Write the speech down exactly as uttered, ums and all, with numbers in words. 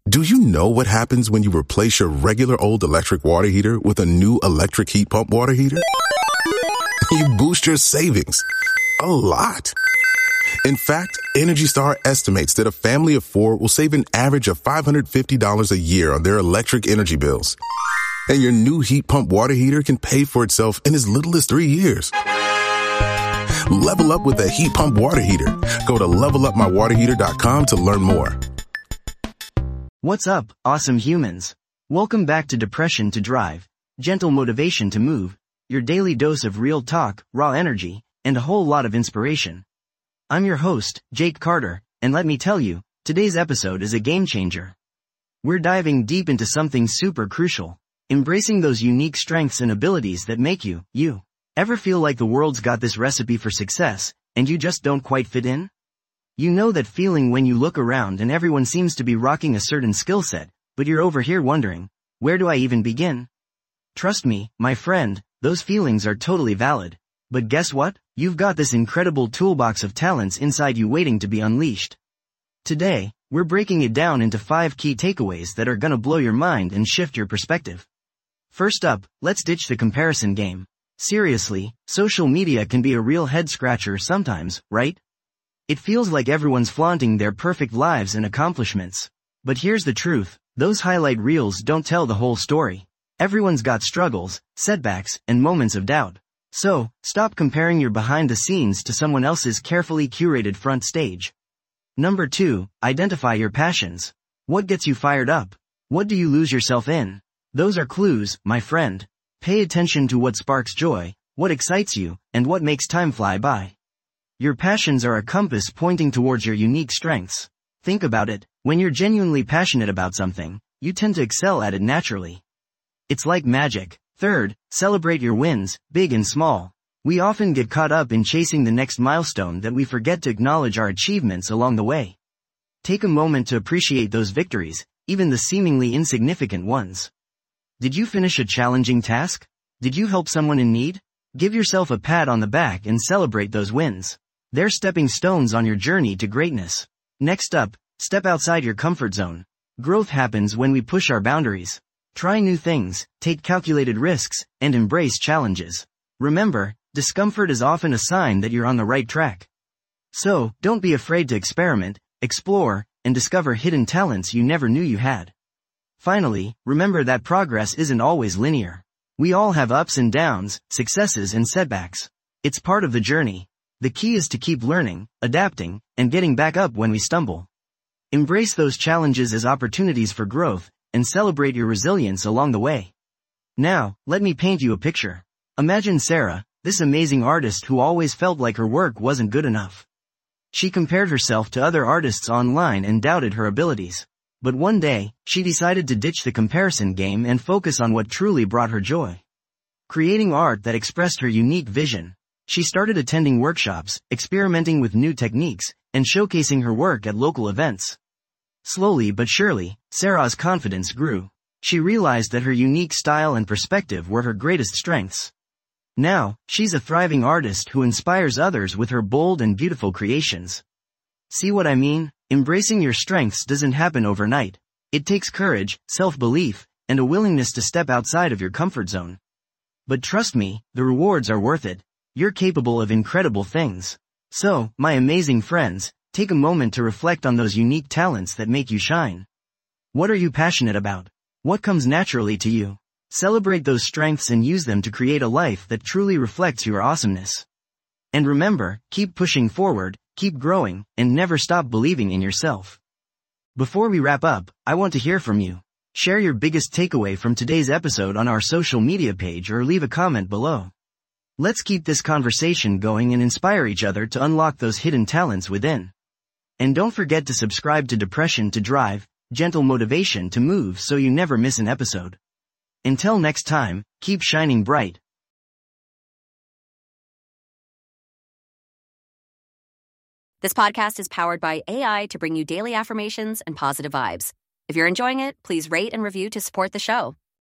Do you know what happens when you replace your regular old electric water heater with a new electric heat pump water heater? You boost your savings a lot. In fact, Energy Star estimates that a family of four will save an average of five hundred fifty dollars a year on their electric energy bills. And your new heat pump water heater can pay for itself in as little as three years. Level up with a heat pump water heater. Go to level up my water heater dot com to learn more. What's up, awesome humans? Welcome back to Depression to Drive, Gentle Motivation to Move, your daily dose of real talk, raw energy, and a whole lot of inspiration. I'm your host, Jake Carter, and let me tell you, today's episode is a game changer. We're diving deep into something super crucial, embracing those unique strengths and abilities that make you, you. Ever feel like the world's got this recipe for success, and you just don't quite fit in? You know that feeling when you look around and everyone seems to be rocking a certain skill set, but you're over here wondering, where do I even begin? Trust me, my friend, those feelings are totally valid. But guess what? You've got this incredible toolbox of talents inside you waiting to be unleashed. Today, we're breaking it down into five key takeaways that are gonna blow your mind and shift your perspective. First up, let's ditch the comparison game. Seriously, social media can be a real head-scratcher sometimes, right? It feels like everyone's flaunting their perfect lives and accomplishments. But here's the truth, those highlight reels don't tell the whole story. Everyone's got struggles, setbacks, and moments of doubt. So, stop comparing your behind the scenes to someone else's carefully curated front stage. Number two, identify your passions. What gets you fired up? What do you lose yourself in? Those are clues, my friend. Pay attention to what sparks joy, what excites you, and what makes time fly by. Your passions are a compass pointing towards your unique strengths. Think about it, when you're genuinely passionate about something, you tend to excel at it naturally. It's like magic. Third, celebrate your wins, big and small. We often get caught up in chasing the next milestone that we forget to acknowledge our achievements along the way. Take a moment to appreciate those victories, even the seemingly insignificant ones. Did you finish a challenging task? Did you help someone in need? Give yourself a pat on the back and celebrate those wins. They're stepping stones on your journey to greatness. Next up, step outside your comfort zone. Growth happens when we push our boundaries. Try new things, take calculated risks, and embrace challenges. Remember, discomfort is often a sign that you're on the right track. So, don't be afraid to experiment, explore, and discover hidden talents you never knew you had. Finally, remember that progress isn't always linear. We all have ups and downs, successes and setbacks. It's part of the journey. The key is to keep learning, adapting, and getting back up when we stumble. Embrace those challenges as opportunities for growth, and celebrate your resilience along the way. Now, let me paint you a picture. Imagine Sarah, this amazing artist who always felt like her work wasn't good enough. She compared herself to other artists online and doubted her abilities. But one day, she decided to ditch the comparison game and focus on what truly brought her joy. Creating art that expressed her unique vision. She started attending workshops, experimenting with new techniques, and showcasing her work at local events. Slowly but surely, Sarah's confidence grew. She realized that her unique style and perspective were her greatest strengths. Now, she's a thriving artist who inspires others with her bold and beautiful creations. See what I mean? Embracing your strengths doesn't happen overnight. It takes courage, self-belief, and a willingness to step outside of your comfort zone. But trust me, the rewards are worth it. You're capable of incredible things. So, my amazing friends, take a moment to reflect on those unique talents that make you shine. What are you passionate about? What comes naturally to you? Celebrate those strengths and use them to create a life that truly reflects your awesomeness. And remember, keep pushing forward, keep growing, and never stop believing in yourself. Before we wrap up, I want to hear from you. Share your biggest takeaway from today's episode on our social media page or leave a comment below. Let's keep this conversation going and inspire each other to unlock those hidden talents within. And don't forget to subscribe to Depression to Drive, Gentle Motivation to Move so you never miss an episode. Until next time, keep shining bright. This podcast is powered by A I to bring you daily affirmations and positive vibes. If you're enjoying it, please rate and review to support the show.